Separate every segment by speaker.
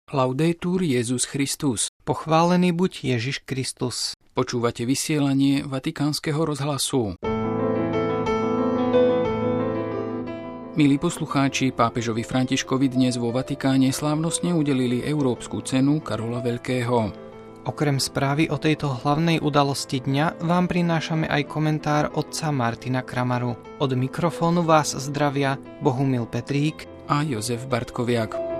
Speaker 1: Laudetur Jesus Christus.
Speaker 2: Pochválený buď Ježiš Kristus.
Speaker 1: Počúvate vysielanie Vatikánskeho rozhlasu. Milí poslucháči, pápežovi Františkovi dnes vo Vatikáne slávnostne udelili Európsku cenu Karola Veľkého.
Speaker 2: Okrem správy o tejto hlavnej udalosti dňa vám prinášame aj komentár otca Martina Kramaru. Od mikrofónu vás zdravia Bohumil Petrík
Speaker 1: a Jozef Bartkoviak.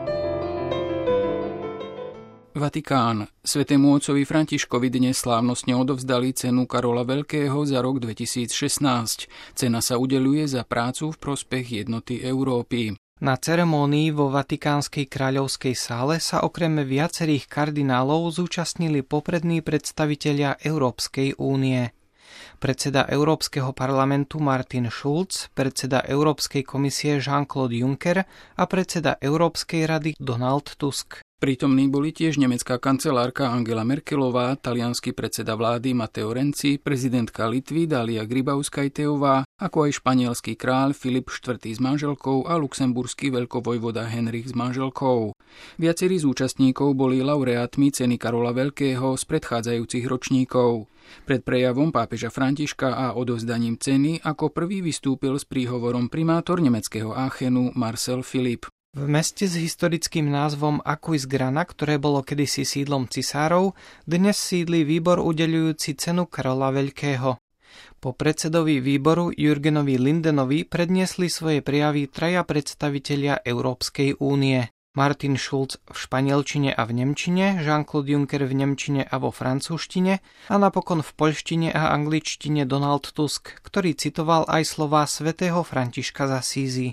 Speaker 1: Vatikán. Svätému otcovi Františkovi dnes slávnostne odovzdali cenu Karola Veľkého za rok 2016. Cena sa udeľuje za prácu v prospech jednoty Európy.
Speaker 2: Na ceremónii vo Vatikánskej kráľovskej sále sa okrem viacerých kardinálov zúčastnili poprední predstavitelia Európskej únie. Predseda Európskeho parlamentu Martin Schulz, predseda Európskej komisie Jean-Claude Juncker a predseda Európskej rady Donald Tusk.
Speaker 1: Prítomní boli tiež nemecká kancelárka Angela Merkelová, taliansky predseda vlády Matteo Renzi, prezidentka Litvy Dalia Grybauskajteová, ako aj španielský kráľ Filip IV. S manželkou a luxemburský veľkovojvoda Henrich s manželkou. Viacerí z účastníkov boli laureátmi ceny Karola Veľkého z predchádzajúcich ročníkov. Pred prejavom pápeža Františka a odovzdaním ceny ako prvý vystúpil s príhovorom primátor nemeckého Aachenu Marcel Philipp.
Speaker 2: V meste s historickým názvom Aquisgrana, ktoré bolo kedysi sídlom cisárov, dnes sídli výbor udeľujúci cenu Karola Veľkého. Po predsedovi výboru Jürgenovi Lindenovi predniesli svoje prejavy traja predstavitelia Európskej únie. Martin Schulz v španielčine a v nemčine, Jean-Claude Juncker v nemčine a vo francúzštine a napokon v poľštine a angličtine Donald Tusk, ktorý citoval aj slová svätého Františka z Asízy.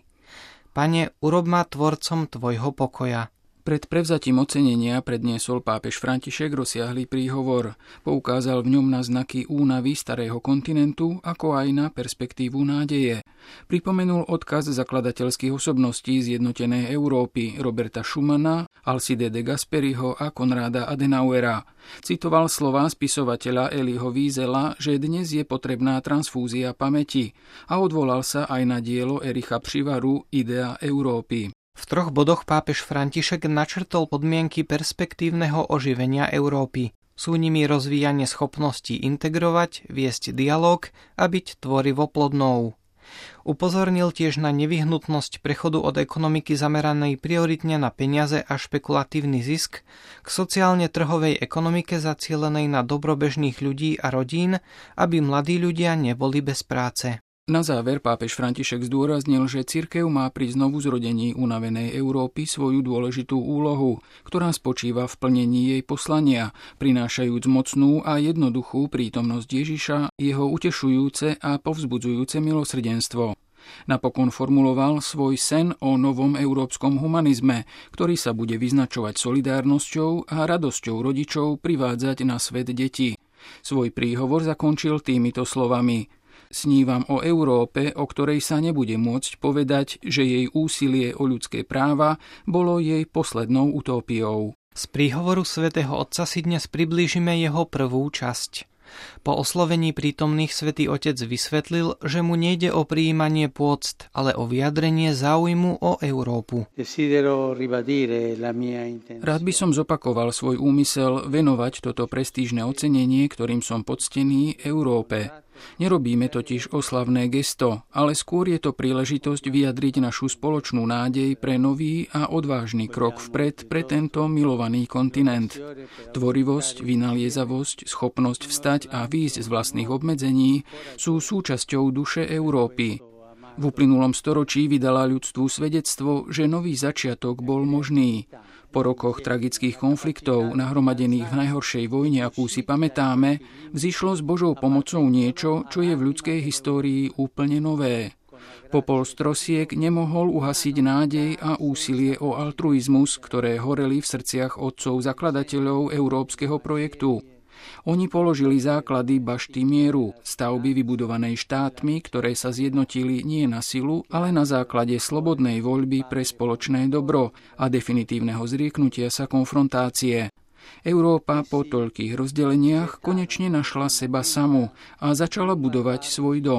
Speaker 2: Pane, urob ma tvorcom tvojho pokoja.
Speaker 1: Pred prevzatím ocenenia predniesol pápež František rozsiahly príhovor. Poukázal v ňom na znaky únavy starého kontinentu, ako aj na perspektívu nádeje. Pripomenul odkaz zakladateľských osobností zjednotenej Európy Roberta Schumana, Alcide de Gasperiho a Konráda Adenauera. Citoval slová spisovateľa Eliho Wiesela, že dnes je potrebná transfúzia pamäti a odvolal sa aj na dielo Ericha Přivaru Idea Európy.
Speaker 2: V 3 bodoch pápež František načrtol podmienky perspektívneho oživenia Európy. Sú nimi rozvíjanie schopností integrovať, viesť dialóg a byť tvorivo plodnou. Upozornil tiež na nevyhnutnosť prechodu od ekonomiky zameranej prioritne na peniaze a špekulatívny zisk k sociálne trhovej ekonomike zacielenej na dobrobežných ľudí a rodín, aby mladí ľudia neboli bez práce.
Speaker 1: Na záver pápež František zdôraznil, že cirkev má pri znovuzrodení unavenej Európy svoju dôležitú úlohu, ktorá spočíva v plnení jej poslania, prinášajúc mocnú a jednoduchú prítomnosť Ježiša, jeho utešujúce a povzbudzujúce milosrdenstvo. Napokon formuloval svoj sen o novom európskom humanizme, ktorý sa bude vyznačovať solidárnosťou a radosťou rodičov privádzať na svet deti. Svoj príhovor zakončil týmito slovami: Snívam o Európe, o ktorej sa nebude môcť povedať, že jej úsilie o ľudské práva bolo jej poslednou utópiou.
Speaker 2: Z príhovoru svätého Otca si dnes priblížime jeho prvú časť. Po oslovení prítomných svätý Otec vysvetlil, že mu nejde o prijímanie pôct, ale o vyjadrenie záujmu o Európu.
Speaker 1: Rád by som zopakoval svoj úmysel venovať toto prestížne ocenenie, ktorým som poctený, Európe. Nerobíme totiž oslavné gesto, ale skôr je to príležitosť vyjadriť našu spoločnú nádej pre nový a odvážny krok vpred pre tento milovaný kontinent. Tvorivosť, vynaliezavosť, schopnosť vstať a výjsť z vlastných obmedzení sú súčasťou duše Európy. V uplynulom storočí vydala ľudstvu svedectvo, že nový začiatok bol možný. Po rokoch tragických konfliktov, nahromadených v najhoršej vojne, akú si pamätáme, vzišlo s Božou pomocou niečo, čo je v ľudskej histórii úplne nové. Popol strosiek nemohol uhasiť nádej a úsilie o altruizmus, ktoré horeli v srdciach otcov zakladateľov európskeho projektu. Oni položili základy bašty mieru, stavby vybudovanej štátmi, ktoré sa zjednotili nie na silu, ale na základe slobodnej voľby pre spoločné dobro a definitívneho zrieknutia sa konfrontácie. Európa po toľkých rozdeleniach konečne našla seba samu a začala budovať svoj dom.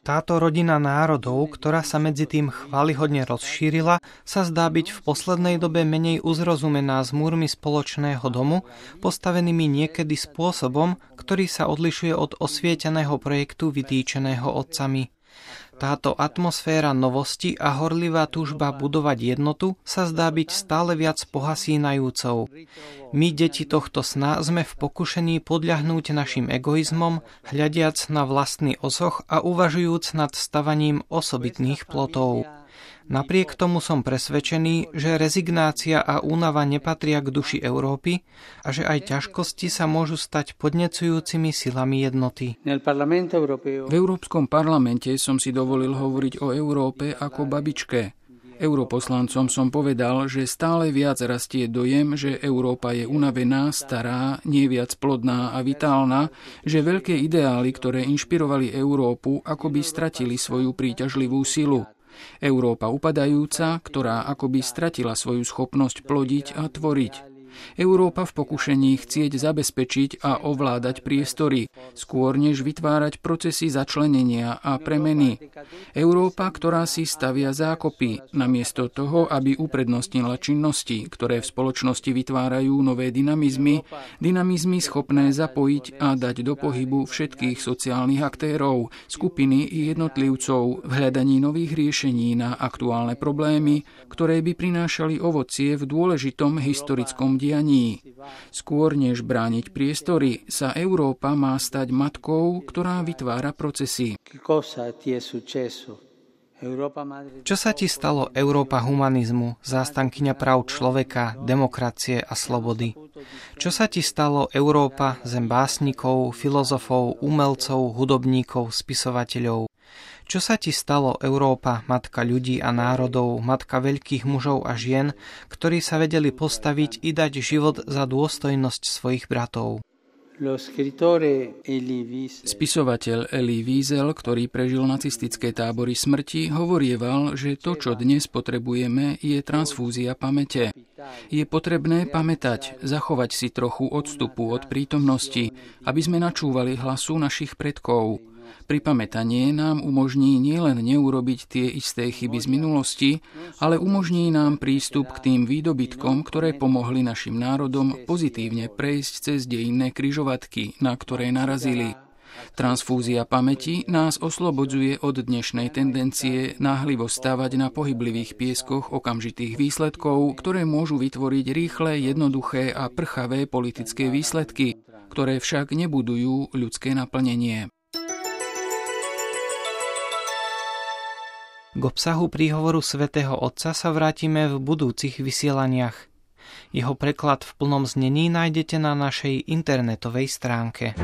Speaker 2: Táto rodina národov, ktorá sa medzi tým chvályhodne rozšírila, sa zdá byť v poslednej dobe menej uzrozumená s múrmi spoločného domu, postavenými niekedy spôsobom, ktorý sa odlišuje od osvieteného projektu vytýčeného otcami. Táto atmosféra novosti a horlivá túžba budovať jednotu sa zdá byť stále viac pohasínajúcou. My, deti tohto sna, sme v pokušení podľahnúť našim egoizmom, hľadiac na vlastný osoch a uvažujúc nad stavaním osobitných plotov. Napriek tomu som presvedčený, že rezignácia a únava nepatria k duši Európy a že aj ťažkosti sa môžu stať podnecujúcimi silami jednoty.
Speaker 1: V Európskom parlamente som si dovolil hovoriť o Európe ako babičke. Europoslancom som povedal, že stále viac rastie dojem, že Európa je unavená, stará, nie viac plodná a vitálna, že veľké ideály, ktoré inšpirovali Európu, akoby stratili svoju príťažlivú silu. Európa upadajúca, ktorá akoby stratila svoju schopnosť plodiť a tvoriť. Európa v pokušení chcieť zabezpečiť a ovládať priestory, skôr než vytvárať procesy začlenenia a premeny. Európa, ktorá si stavia zákopy, namiesto toho, aby uprednostnila činnosti, ktoré v spoločnosti vytvárajú nové dynamizmy schopné zapojiť a dať do pohybu všetkých sociálnych aktérov, skupiny i jednotlivcov v hľadaní nových riešení na aktuálne problémy, ktoré by prinášali ovocie v dôležitom historickom dianí. Skôr než brániť priestory, sa Európa má stať matkou, ktorá vytvára procesy.
Speaker 2: Čo sa ti stalo, Európa humanizmu, zástankyňa práv človeka, demokracie a slobody? Čo sa ti stalo, Európa, zem básnikov, filozofov, umelcov, hudobníkov, spisovateľov? Čo sa ti stalo, Európa, matka ľudí a národov, matka veľkých mužov a žien, ktorí sa vedeli postaviť i dať život za dôstojnosť svojich bratov?
Speaker 1: Spisovateľ Elie Wiesel, ktorý prežil nacistické tábory smrti, hovorieval, že to, čo dnes potrebujeme, je transfúzia pamäte. Je potrebné pamätať, zachovať si trochu odstupu od prítomnosti, aby sme načúvali hlasu našich predkov. Pripamätanie nám umožní nielen neurobiť tie isté chyby z minulosti, ale umožní nám prístup k tým výdobytkom, ktoré pomohli našim národom pozitívne prejsť cez dejinné križovatky, na ktoré narazili. Transfúzia pamäti nás oslobodzuje od dnešnej tendencie náhlivo stávať na pohyblivých pieskoch okamžitých výsledkov, ktoré môžu vytvoriť rýchle, jednoduché a prchavé politické výsledky, ktoré však nebudujú ľudské naplnenie.
Speaker 2: K obsahu príhovoru svätého Otca sa vrátime v budúcich vysielaniach. Jeho preklad v plnom znení nájdete na našej internetovej stránke.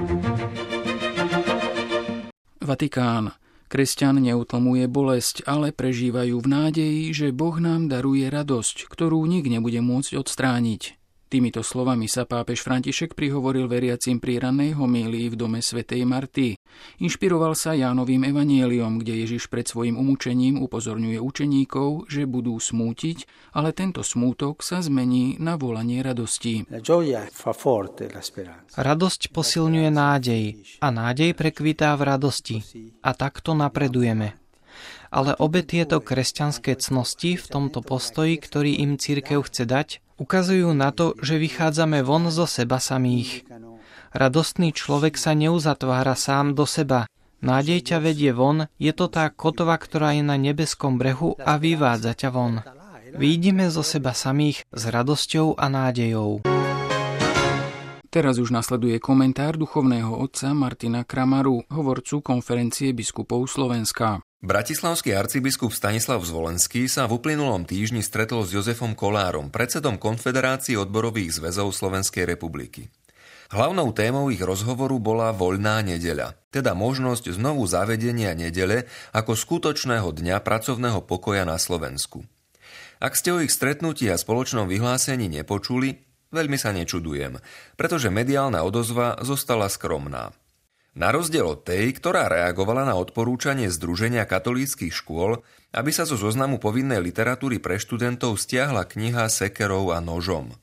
Speaker 2: Vatikán. Kresťan neutlmuje bolesť, ale prežívajú v nádeji, že Boh nám daruje radosť, ktorú nik nebude môcť odstrániť. Týmito slovami sa pápež František prihovoril veriacim pri rannej homílii v dome svätej Marty. Inšpiroval sa Jánovým evanjeliom, kde Ježiš pred svojím umúčením upozorňuje učeníkov, že budú smútiť, ale tento smútok sa zmení na volanie radosti. Radosť posilňuje nádej a nádej prekvitá v radosti. A takto napredujeme. Ale obe tieto kresťanské cnosti v tomto postoji, ktorý im cirkev chce dať, ukazujú na to, že vychádzame von zo seba samých. Radostný človek sa neuzatvára sám do seba. Nádej ťa vedie von, je to tá kotva, ktorá je na nebeskom brehu a vyvádza ťa von. Vyjdime zo seba samých s radosťou a nádejou.
Speaker 1: Teraz už nasleduje komentár duchovného otca Martina Kramaru, hovorcu konferencie biskupov Slovenska.
Speaker 3: Bratislavský arcibiskup Stanislav Zvolenský sa v uplynulom týždni stretol s Jozefom Kolárom, predsedom Konfederácie odborových zväzov Slovenskej republiky. Hlavnou témou ich rozhovoru bola voľná nedeľa, teda možnosť znovu zavedenia nedele ako skutočného dňa pracovného pokoja na Slovensku. Ak ste o ich stretnutí a spoločnom vyhlásení nepočuli, veľmi sa nečudujem, pretože mediálna odozva zostala skromná. Na rozdiel od tej, ktorá reagovala na odporúčanie Združenia katolíckych škôl, aby sa zo zoznamu povinnej literatúry pre študentov stiahla kniha Sekerov a nožom.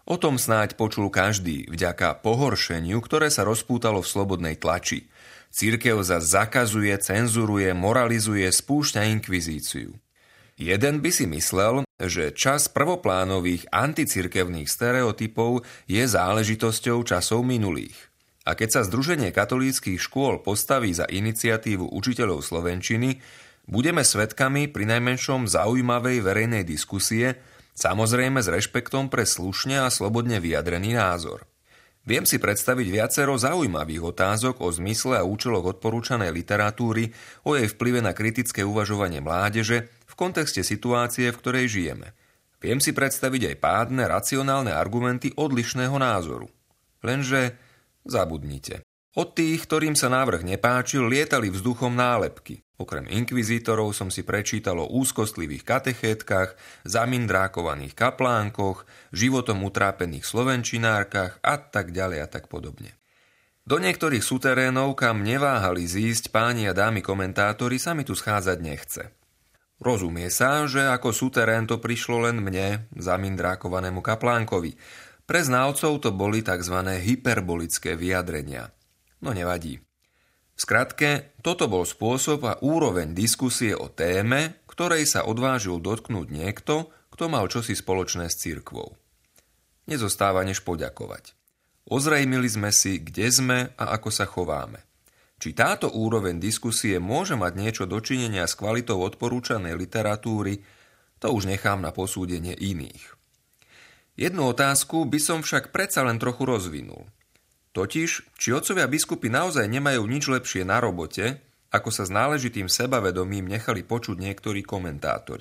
Speaker 3: O tom snáď počul každý vďaka pohoršeniu, ktoré sa rozpútalo v slobodnej tlači. Cirkev zakazuje, cenzuruje, moralizuje, spúšťa inkvizíciu. Jeden by si myslel, že čas prvoplánových anticirkevných stereotypov je záležitosťou časov minulých. A keď sa Združenie katolíckych škôl postaví za iniciatívu učiteľov slovenčiny, budeme svedkami prinajmenšom zaujímavej verejnej diskusie, samozrejme s rešpektom pre slušne a slobodne vyjadrený názor. Viem si predstaviť viacero zaujímavých otázok o zmysle a účeloch odporúčanej literatúry, o jej vplyve na kritické uvažovanie mládeže v kontexte situácie, v ktorej žijeme. Viem si predstaviť aj pádne, racionálne argumenty odlišného názoru. Lenže zabudnite. Od tých, ktorým sa návrh nepáčil, lietali vzduchom nálepky. Okrem inkvizítorov som si prečítal o úzkostlivých katechétkach, zamindrákovaných kaplánkoch, životom utrápených slovenčinárkach a tak ďalej a tak podobne. Do niektorých suterénov, kam neváhali zísť páni a dámy komentátori, sa mi tu schádzať nechce. Rozumie sa, že ako suterén to prišlo len mne, zamindrákovanému kaplánkovi. Pre znalcov to boli tzv. Hyperbolické vyjadrenia. No nevadí. V skratke, toto bol spôsob a úroveň diskusie o téme, ktorej sa odvážil dotknúť niekto, kto mal čosi spoločné s cirkvou. Nezostáva než poďakovať. Ozrejmili sme si, kde sme a ako sa chováme. Či táto úroveň diskusie môže mať niečo dočinenia s kvalitou odporúčanej literatúry, to už nechám na posúdenie iných. Jednu otázku by som však predsa len trochu rozvinul. Totiž, či otcovia biskupy naozaj nemajú nič lepšie na robote, ako sa s náležitým sebavedomím nechali počuť niektorí komentátori.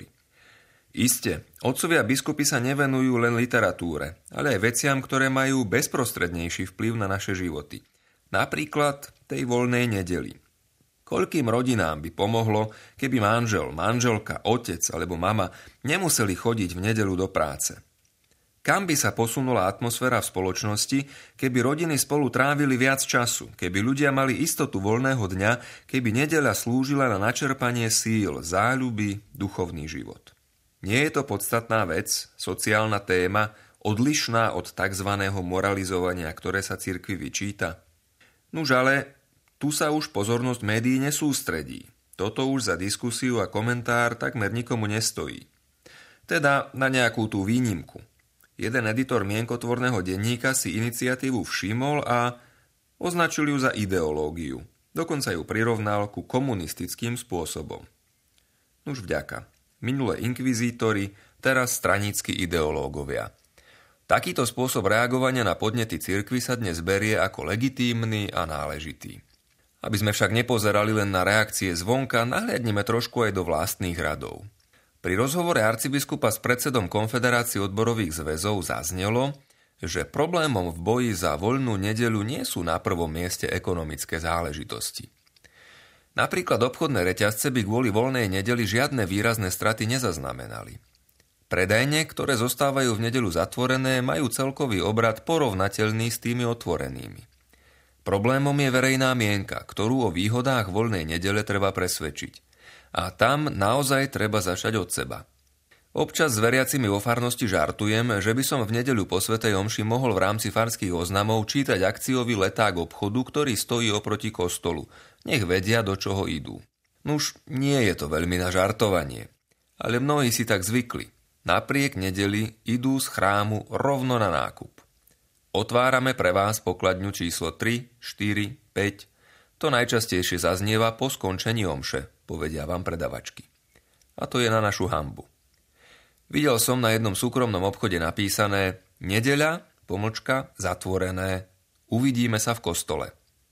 Speaker 3: Iste, otcovia biskupy sa nevenujú len literatúre, ale aj veciam, ktoré majú bezprostrednejší vplyv na naše životy. Napríklad tej voľnej nedeli. Koľkým rodinám by pomohlo, keby manžel, manželka, otec alebo mama nemuseli chodiť v nedeľu do práce? Kam by sa posunula atmosféra v spoločnosti, keby rodiny spolu trávili viac času, keby ľudia mali istotu voľného dňa, keby nedeľa slúžila na načerpanie síl, záľuby, duchovný život. Nie je to podstatná vec, sociálna téma, odlišná od tzv. Moralizovania, ktoré sa cirkvi vyčíta? Nuž ale, tu sa už pozornosť médií nesústredí. Toto už za diskusiu a komentár takmer nikomu nestojí. Teda na nejakú tú výnimku. Jeden editor mienkotvorného denníka si iniciatívu všimol a označil ju za ideológiu. Dokonca ju prirovnal ku komunistickým spôsobom. Nuž vďaka. Minulé inkvizítori, teraz stranícki ideológovia. Takýto spôsob reagovania na podnety cirkvi sa dnes berie ako legitímny a náležitý. Aby sme však nepozerali len na reakcie zvonka, nahliadneme trošku aj do vlastných radov. Pri rozhovore arcibiskupa s predsedom Konfederácie odborových zväzov zaznelo, že problémom v boji za voľnú nedeľu nie sú na prvom mieste ekonomické záležitosti. Napríklad obchodné reťazce by kvôli voľnej nedeli žiadne výrazné straty nezaznamenali. Predajne, ktoré zostávajú v nedeľu zatvorené, majú celkový obrat porovnateľný s tými otvorenými. Problémom je verejná mienka, ktorú o výhodách voľnej nedele treba presvedčiť. A tam naozaj treba začať od seba. Občas s veriacimi vo farnosti žartujem, že by som v nedeľu po svätej omši mohol v rámci farských oznamov čítať akciový leták obchodu, ktorý stojí oproti kostolu. Nech vedia, do čoho idú. Nuž, nie je to veľmi na žartovanie. Ale mnohí si tak zvykli. Napriek nedeli idú z chrámu rovno na nákup. Otvárame pre vás pokladňu číslo 3, 4, 5. To najčastejšie zaznieva po skončení omše, povedia vám predavačky. A to je na našu hanbu. Videl som na jednom súkromnom obchode napísané nedeľa, zatvorené, uvidíme sa v kostole.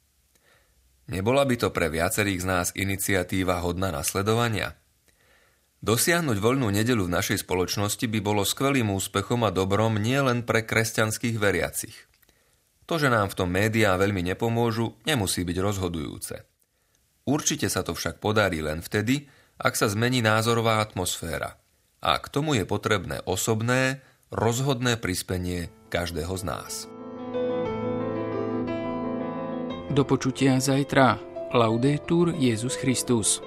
Speaker 3: Nebola by to pre viacerých z nás iniciatíva hodná nasledovania? Dosiahnuť voľnú nedeľu v našej spoločnosti by bolo skvelým úspechom a dobrom nielen pre kresťanských veriacich. To, že nám v tom médiá veľmi nepomôžu, nemusí byť rozhodujúce. Určite sa to však podarí len vtedy, ak sa zmení názorová atmosféra. A k tomu je potrebné osobné, rozhodné prispenie každého z nás.
Speaker 1: Do počutia zajtra. Laudetur Jesus Christus.